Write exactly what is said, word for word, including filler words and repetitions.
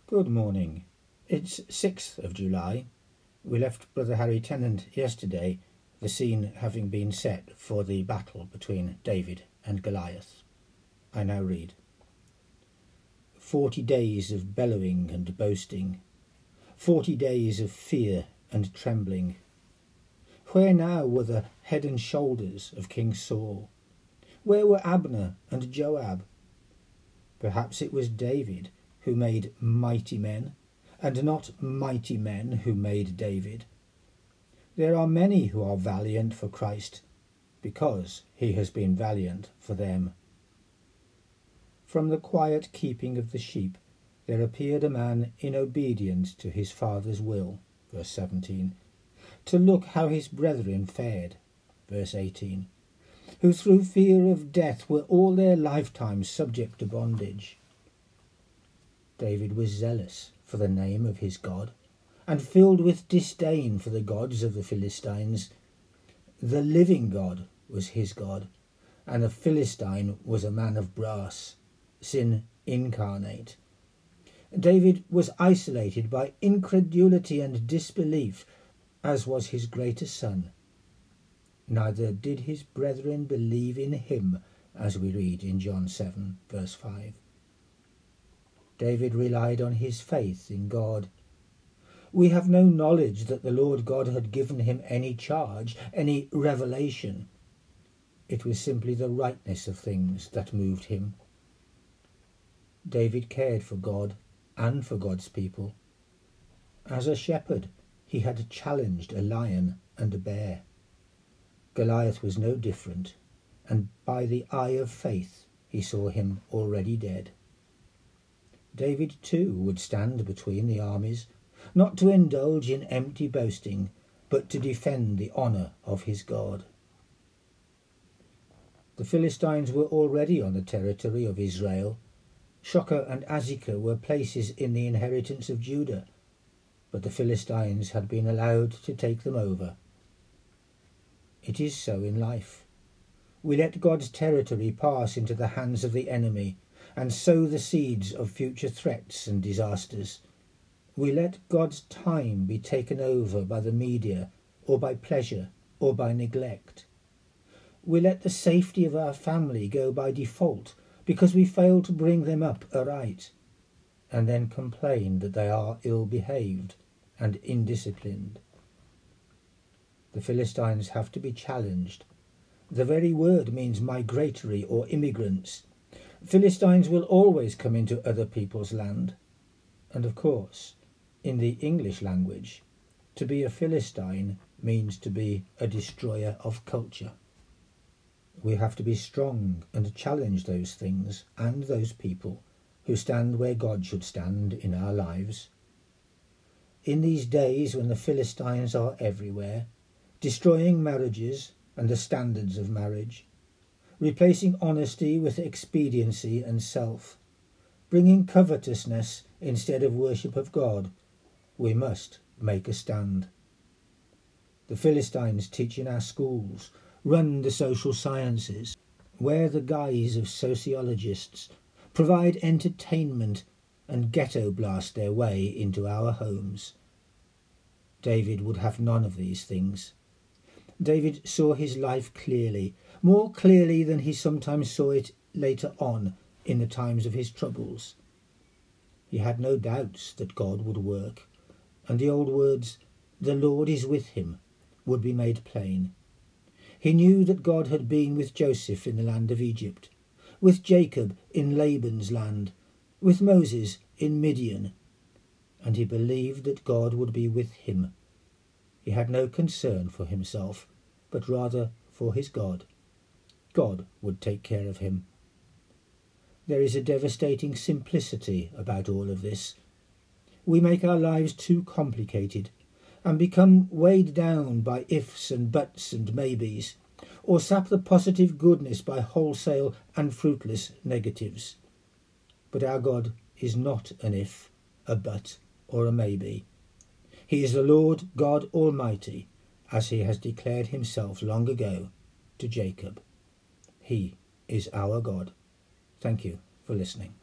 Good morning. It's sixth of July. We left Brother Harry Tennant yesterday, the scene having been set for the battle between David and Goliath. I now read. Forty days of bellowing and boasting, forty days of fear and trembling. Where now were the head and shoulders of King Saul? Where were Abner and Joab? Perhaps it was David who made mighty men, and not mighty men who made David. There are many who are valiant for Christ, because he has been valiant for them. From the quiet keeping of the sheep there appeared a man in obedience to his Father's will, verse seventeen, to look how his brethren fared, verse eighteen, who through fear of death were all their lifetime subject to bondage. David was zealous for the name of his God, and filled with disdain for the gods of the Philistines. The living God was his God, and the Philistine was a man of brass, sin incarnate. David was isolated by incredulity and disbelief, as was his greater son. Neither did his brethren believe in him, as we read in John seven, verse five. David relied on his faith in God. We have no knowledge that the Lord God had given him any charge, any revelation. It was simply the rightness of things that moved him. David cared for God and for God's people. As a shepherd, he had challenged a lion and a bear. Goliath was no different, and by the eye of faith he saw him already dead. David too would stand between the armies, not to indulge in empty boasting, but to defend the honour of his God. The Philistines were already on the territory of Israel. Shochoh and Azekah were places in the inheritance of Judah, but the Philistines had been allowed to take them over. It is so in life. We let God's territory pass into the hands of the enemy, and sow the seeds of future threats and disasters. We let God's time be taken over by the media, or by pleasure, or by neglect. We let the safety of our family go by default because we fail to bring them up aright, and then complain that they are ill-behaved and indisciplined. The Philistines have to be challenged. The very word means migratory or immigrants. Philistines will always come into other people's land. And of course, in the English language, to be a Philistine means to be a destroyer of culture. We have to be strong and challenge those things and those people who stand where God should stand in our lives. In these days when the Philistines are everywhere, destroying marriages and the standards of marriage, replacing honesty with expediency and self, bringing covetousness instead of worship of God, we must make a stand. The Philistines teach in our schools, run the social sciences, wear the guise of sociologists, provide entertainment, and ghetto blast their way into our homes. David would have none of these things. David saw his life clearly, more clearly than he sometimes saw it later on in the times of his troubles. He had no doubts that God would work, and the old words, "The Lord is with him," would be made plain. He knew that God had been with Joseph in the land of Egypt, with Jacob in Laban's land, with Moses in Midian, and he believed that God would be with him. He had no concern for himself, but rather for his God. God would take care of him. There is a devastating simplicity about all of this. We make our lives too complicated and become weighed down by ifs and buts and maybes, or sap the positive goodness by wholesale and fruitless negatives. But our God is not an if, a but, or a maybe. He is the Lord God Almighty, as he has declared himself long ago to Jacob. He is our God. Thank you for listening.